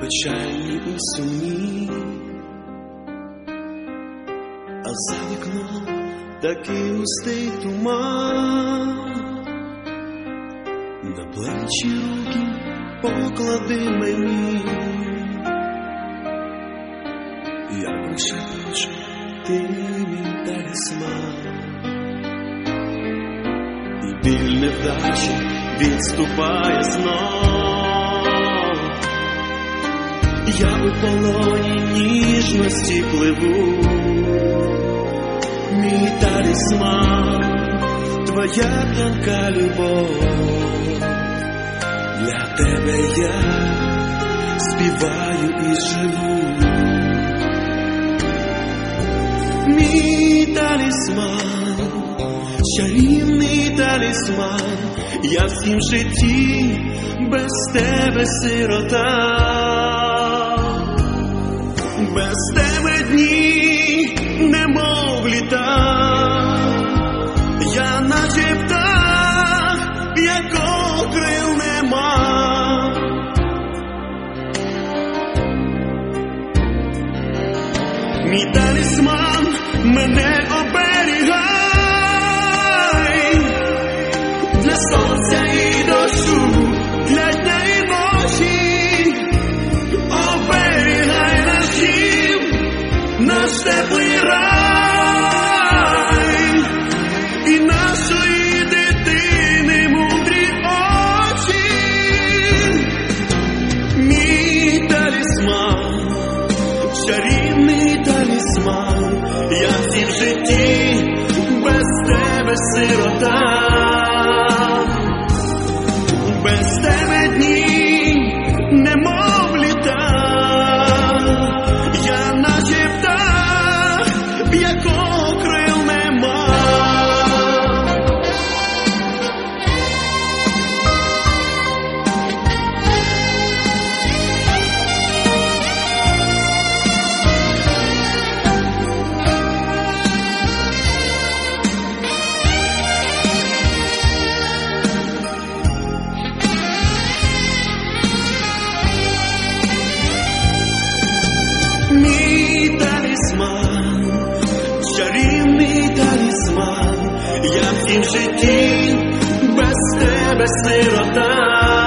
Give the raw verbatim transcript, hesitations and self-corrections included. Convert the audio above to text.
печальні і сумні, а за вікном такий густий туман. На плечі руки поклади мені, я пришепочу, ти мій талісман. І біль невдачі відступає знов, я у полоні ніжності пливу. Мій талісман, твоя п'янка любов, для тебе я співаю і живу. Мій талісман, чарівний талісман, я в цім житті без тебе сирота. Без тебе дні немов літа, я наче птах, якого крил нема. Мій талісман, мене оберігай для сонця і дощу, для дня і ночі. Оберігай наш дім, наш теплий рай і нашої дитини мудрі очі. Мій талісман, чарівний талісман, я в цім житті без тебе сирота. Без тебе дні немов літа, я наче птах, якого крил нема. Мій талісман, чарівний талісман, я в цім житті без тебе сирота.